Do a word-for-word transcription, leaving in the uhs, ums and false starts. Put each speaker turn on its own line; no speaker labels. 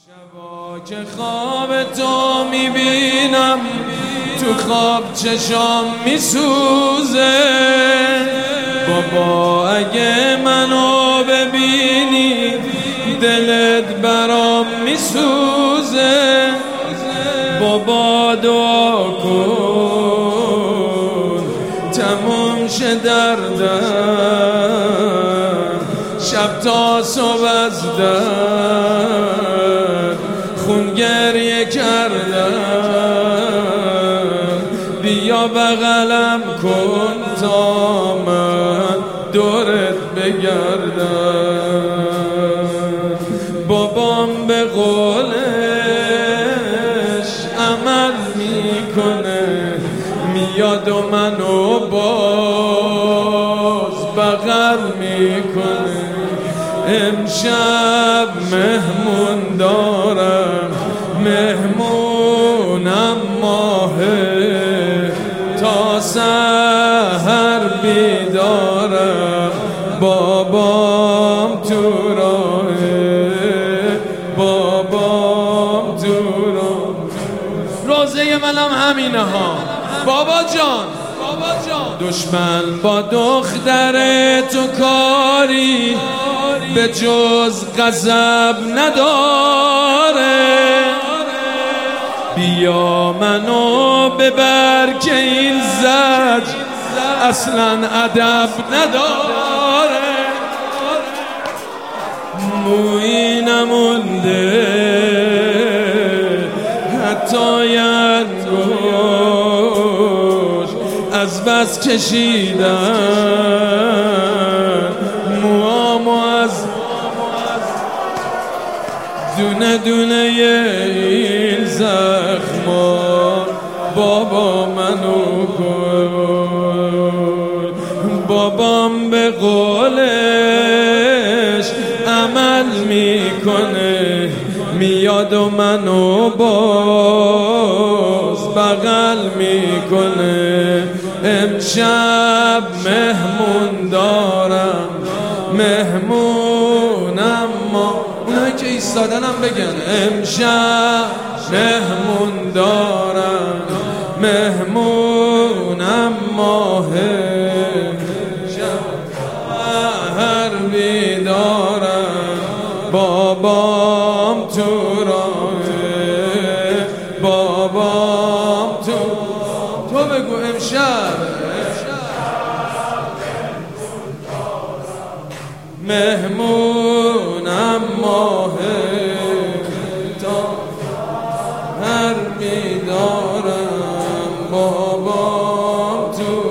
شبا که خواب تو میبینم تو خواب چشام میسوزه بابا اگه منو ببینی دلت برام میسوزه بابا دعا کن تموم شه دردم شب تا صبح از درد خون گریه کردم بیا بغلم کن تا من دورت بگردم بابام به قولش عمل میکنه میاد و منو باز بغل میکنه امشب مهمون دارم مهمونم ماهه تا سحر بیدارم بابام تو راهه بابام تو راه روزه منم همینه ها بابا جان بابا جان دشمن با دختر تو کاری به جز غضب نداره بیا منو ببر که این زج اصلا ادب نداره مویی نمونده حتی ینگوش از بس کشیدن موامو از دونه دونه این زخما بابا منو کن بابام به قولش عمل میکنه میاد و منو باز بغل میکنه امشب مهمون دارم مهمونم ما اونایی که ایستادنم بگن امشب مهمون دارم مهمونم ماهه شهر بیدارم بابام تو راهه بابام تو تو بگو امشب مهمونم ماهه تا هر بیدارم بابام تو